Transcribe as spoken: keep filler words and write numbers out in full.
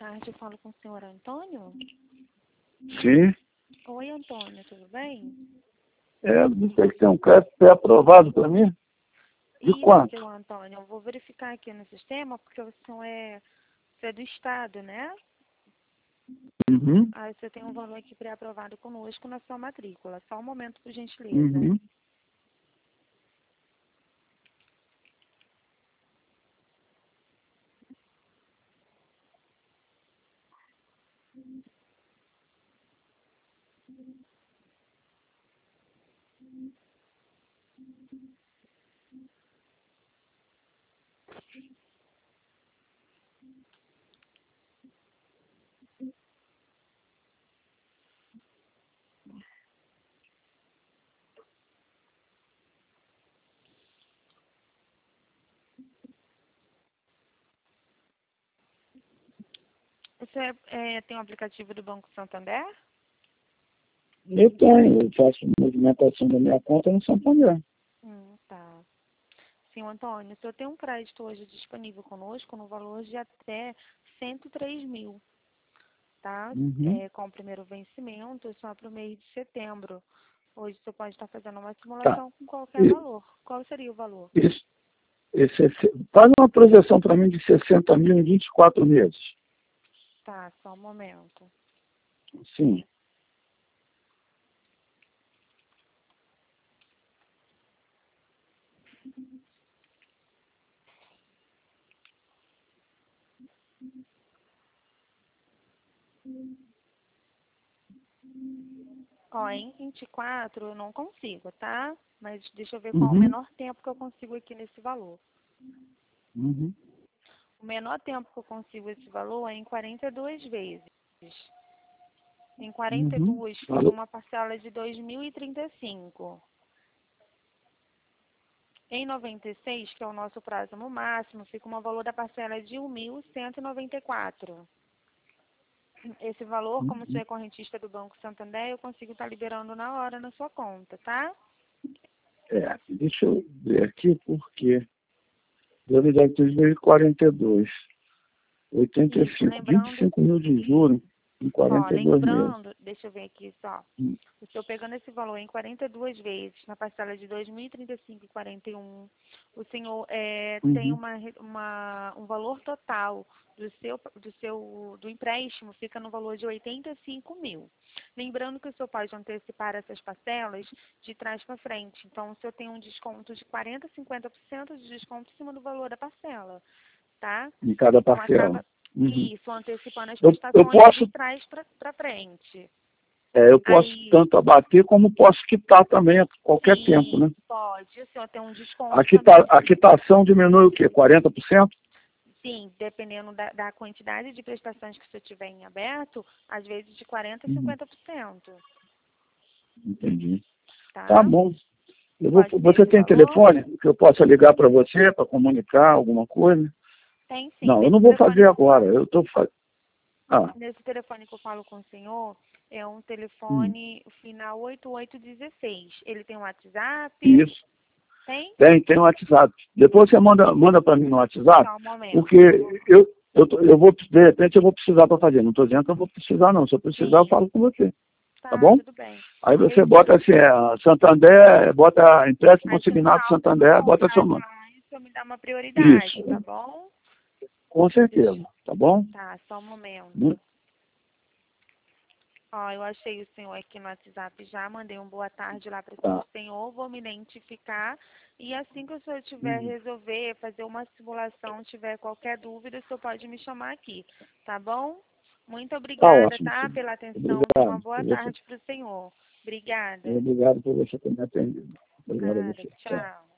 tarde, eu falo com o senhor Antônio. Sim. Oi, Antônio, tudo bem? É, não sei que tem um crédito pré-aprovado para mim. De Isso, quanto? seu Antônio, eu vou verificar aqui no sistema, porque o senhor é, você é do Estado, né? Uhum. Aí você tem um valor aqui pré-aprovado conosco na sua matrícula. Só um momento, por gentileza. Uhum. Você é, tem o aplicativo do Banco Santander? Eu tenho, eu faço movimentação da minha conta no Santander. Hum, tá. Sim, Antônio, o senhor tem um crédito hoje disponível conosco no valor de até cento e três mil, tá? Uhum. É, com o primeiro vencimento só para o mês de setembro. Hoje você pode estar fazendo uma Tá. simulação com qualquer E, valor. Qual seria o valor? isso, esse, esse, faz uma projeção para mim de sessenta mil em vinte e quatro meses. Tá, só um momento. Sim. Ó, em vinte e quatro eu não consigo, tá? Mas deixa eu ver qual é o Uhum. menor tempo que eu consigo aqui nesse valor. Uhum. O menor tempo que eu consigo esse valor é em quarenta e duas vezes. Em quarenta e Uhum. duas fica Falou. uma parcela de dois mil e trinta e cinco. Em noventa e seis, que é o nosso prazo no máximo, fica um valor da parcela de um mil cento e noventa e quatro. Esse valor, como você Uhum. é correntista do Banco Santander, eu consigo estar liberando na hora na sua conta, tá? É, deixa eu ver aqui porque deve dar três mil e quarenta e dois. oitenta e Isso, cinco, vinte e lembrando. cinco mil de juros em Ó, quarenta e dois meses. lembrando, deixa eu ver aqui só. Hum. O senhor pegando esse valor em quarenta e duas vezes, na parcela de dois mil e trinta e cinco e quarenta e um, o senhor é, tem Uhum. uma, uma, um valor total do seu, do seu do empréstimo, fica no valor de oitenta e cinco mil. Lembrando que o senhor pode antecipar essas parcelas de trás para frente. Então, o senhor tem um desconto de quarenta por cento, cinquenta por cento de desconto em cima do valor da parcela, tá? Em cada Então, parcela. acaba Uhum. isso, antecipando as Eu, eu prestações de posso, trás para frente. é, eu posso Aí, tanto abater como posso quitar também a qualquer tempo, sim, né? pode. O senhor tem um A, desconto quita, também. a quitação diminui o quê? quarenta por cento? Sim, dependendo da, da quantidade de prestações que o senhor tiver em aberto, às vezes de quarenta por cento a Uhum. cinquenta por cento, Entendi. Tá tá? bom. Eu vou, Pode ser você esse tem valor? telefone que eu possa ligar para você para comunicar alguma coisa? Tem sim. Não, eu não Nesse vou telefone fazer que eu agora. falo, Eu estou fazendo. Ah, nesse telefone que eu falo com o senhor, é um hum. telefone final oito oito um seis. Ele tem um WhatsApp? Isso. Tem? Tem, tem um WhatsApp. Depois você manda, manda para mim no WhatsApp, Só um momento. porque eu, eu, tô- eu vou, de repente, eu vou precisar para fazer. Não estou dizendo que eu vou precisar, não. Se eu precisar, eu Sim, falo com você. Tá tá, bom? tudo bem. Aí você Esse, bota assim, é, Santander, bota empréstimo aí tem um consignado saldo no Santander, bota seu contrato nome. lá, isso me dá uma prioridade, tá Isso, bom? com Deixa, certeza. Tá bom? tá, só um momento. Mu- Ó, eu achei o senhor aqui no WhatsApp já, mandei um boa tarde lá para o Tá. senhor, vou me identificar e assim que o senhor tiver Uhum. resolver, fazer uma simulação, tiver qualquer dúvida, o senhor pode me chamar aqui, tá bom? Muito Tá obrigada, ótimo, tá, sim. pela atenção, tenha uma Obrigado boa por você. tarde para o senhor. Obrigada. Obrigado por você ter me atendido. Obrigado a Nada, você. Tchau. tchau.